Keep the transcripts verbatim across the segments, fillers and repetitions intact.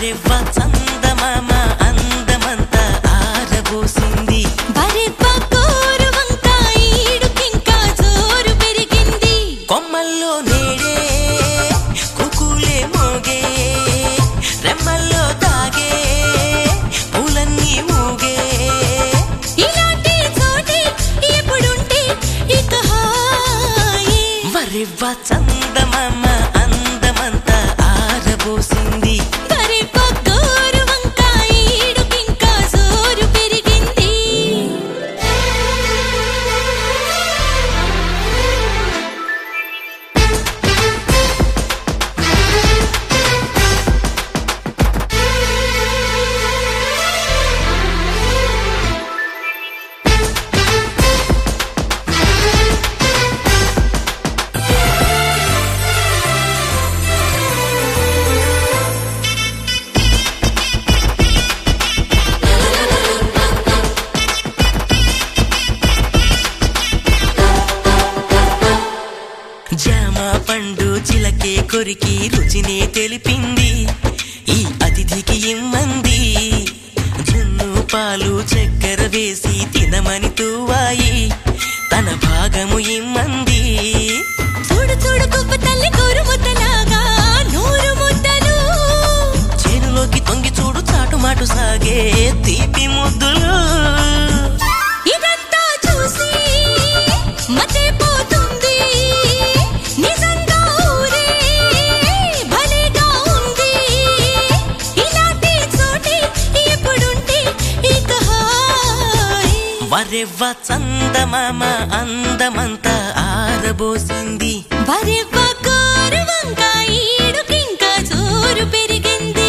వరెవ్వ చందమామ అందమంతా ఆరబోసింది వరెవ్వ కోరు వంకాయ ఈడుకింకా జోరు పెరిగింది కొమ్మల్లో నేడే కుకులే మోగే రెమ్మల్లో తాగే పూలన్నీ ఊగే ఇలాంటి చోటే ఎప్పుడుంటే ఇక హాయి వరెవ్వ చందమామ అందమంతా ఆరబోసింది వరెవ్వ కోరు వంకాయ ఈడుకింకా జోరు పెరిగింది జామ పండు చిలకే కొరికి రుచినే తెలిపింది ఈ అతిథికి ఇమ్మంది జున్ను పాలు చక్కెర వేసి తినమని తూవాయి తన భాగము ఇమ్మంది చూడు చూడు కుప్ప తల్లి కోరు ముద్దలాగా నూరు ముద్దలు చేనులోకి తొంగి చూడు చాటుమాటు సాగే తీపి ముద్దులు ఇదంతా చూసి మతే పోతుంది నిజంగా ఊరే భలేగా ఉంది ఇలాంటి చోటే ఎప్పుడుంటే ఇక హాయి వరెవ్వ చందమామ అందమంతా ఆరబోసింది వరెవ్వ కోరు వంకాయ ఈడుకింకా జోరు పెరిగింది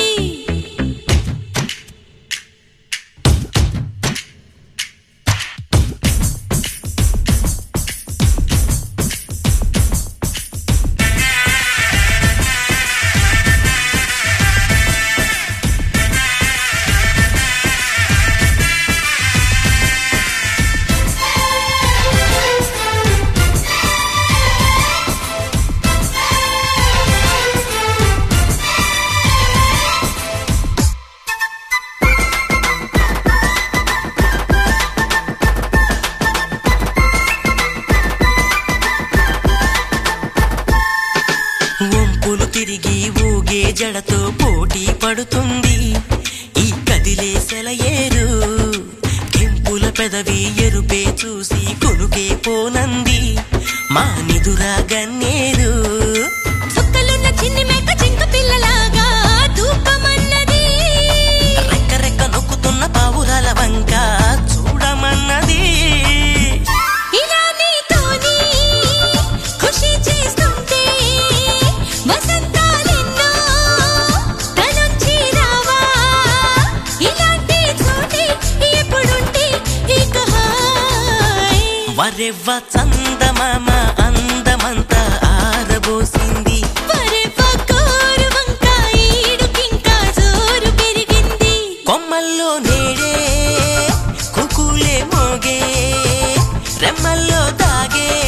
వంపులు తిరిగి ఊగే జడతో పోటీ పడుతుంది ఈ కదిలే సెలయేరు కెంపుల పెదవి ఎరుపే చూసి కొనుకే పోనంది మా నిదురా గన్నేరు చుక్కలున్న చిన్ని మేక చింక పిల్లలాగా దూకమన్నది రెక్క రెక్క నొక్కుతున్న పావురాల వంక చూడమన్నది ఇలా నీతోని ఖుషి చేస్తుంటే వసంతాలెన్నో తనొచ్చి రావా ఇలాంటి చోటే ఎప్పుడుంటే ఇక హాయి వరెవ్వ చందమామ అందమంతా ఆరబోసింది వరెవ్వ కోరు వంకాయ ఈడుకింకా జోరు పెరిగింది కొమ్మల్లో నేడే కుకులే మోగే రెమ్మల్లో తాగే